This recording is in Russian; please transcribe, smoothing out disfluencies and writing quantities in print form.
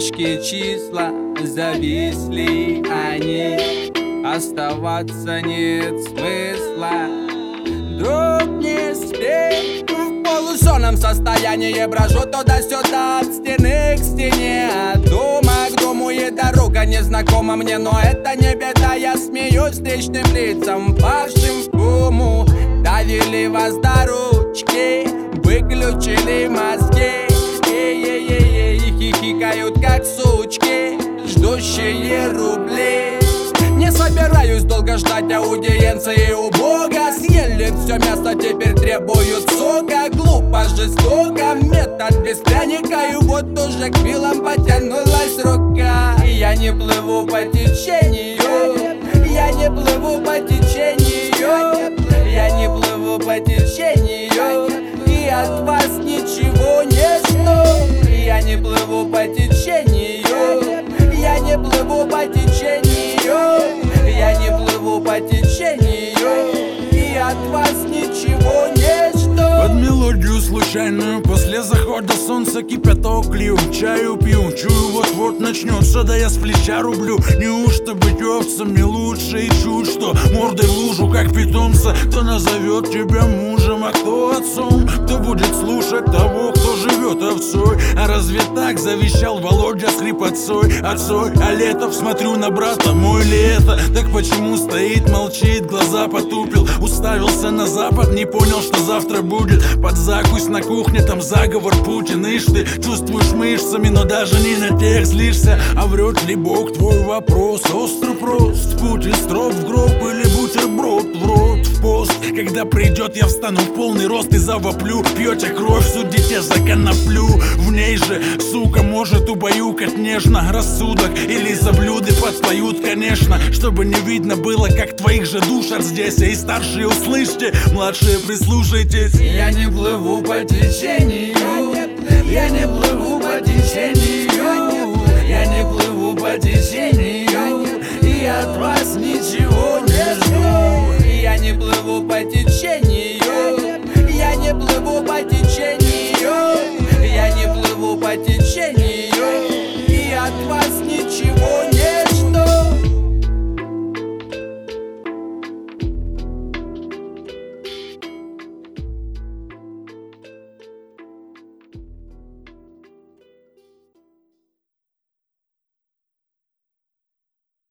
Строчки числа зависли, они оставаться нет смысла. Друг, не спи. В полусонном состоянии брожу туда-сюда, от стены к стене, от дома к дому, и дорога незнакома мне. Но это не беда, я смеюсь встречным лицам, павшим в кому. Довели вас до ручки, выключили мозги, и хихикают как сучки, ждущие рубли. Не собираюсь долго ждать аудиенции у Бога. Съели все мясо, теперь требуют сока. Глупо, жестоко, метод без пряника. И вот уже к вилам потянулась рука. Я не плыву по течению, я не плыву по течению, я не плыву по течению, и от вас ничего не жду. Я не плыву по течению, я не плыву по течению, я не плыву по течению, и от вас ничего не жду. Под мелодию случайную после захода солнца кипяток лью, чаю пью, чую вот-вот начнется, да я с плеча рублю. Неужто быть овцами лучше, и чуть что мордой в лужу, как питомца? Кто назовет тебя мужем, а кто отцом? Кто будет слушать того, кто живет овцой? А разве так завещал Володя с хрипотцой? Отцой, а летов смотрю на брата, мой ли это? Так почему стоит, молчит, глаза потупил, уставился на запад, не понял, что завтра будет. Под закусь на кухне, там заговор Путин. Ишь ты чувствуешь мышцами, но даже не на тех злишься. А врет ли Бог, твой вопрос остро прост? Путин строп в гроб или бутерброд в рот в пост? Когда придет, я встану в полный рост и завоплю. Пьете кровь, судите за коноплю. В ней же, сука, может убаюкать нежно рассудок. Или за блюды подпоют, конечно, чтобы не видно было, как твоих же душат здесь. И старшие услышьте, младшие прислушайтесь. Я не плыву по течению, я не плыву по течению, я не плыву по течению.